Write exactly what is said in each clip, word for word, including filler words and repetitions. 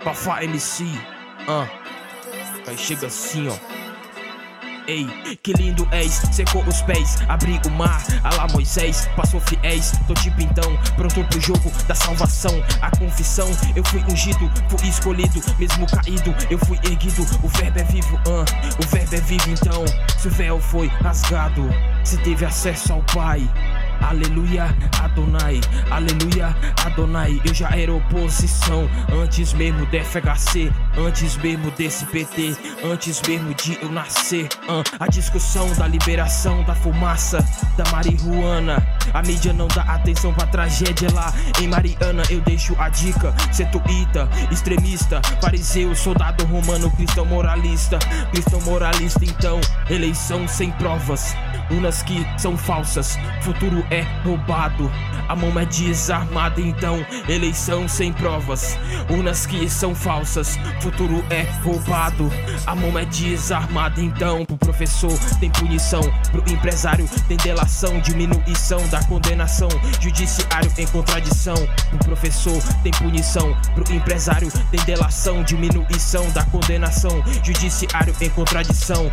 Fafá M C, ah, aí chega assim, ó. Ei, que lindo és, secou os pés, abri o mar, alá Moisés, passou fiéis, tô tipo então, pronto pro jogo da salvação, a confissão, eu fui ungido, fui escolhido, mesmo caído, eu fui erguido, o verbo é vivo, ah, o verbo é vivo então, se o véu foi rasgado, se teve acesso ao Pai. Aleluia, Adonai, aleluia, Adonai. Eu já era oposição, antes mesmo da F H C, antes mesmo desse P T, antes mesmo de eu nascer. uh, A discussão da liberação da fumaça da marihuana. A mídia não dá atenção pra tragédia lá em Mariana. Eu deixo a dica, setuíta, extremista, fariseu, soldado romano, cristão moralista. Cristão moralista então, eleição sem provas, urnas que são falsas, futuro é roubado, a mão é desarmada então, eleição sem provas, urnas que são falsas, futuro é roubado, a mão é desarmada então. Pro professor tem punição, pro empresário tem delação, diminuição da condenação, judiciário em contradição. Pro professor tem punição, pro empresário tem delação, diminuição da condenação, judiciário em contradição.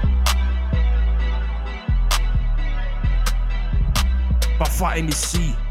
Fafá M C.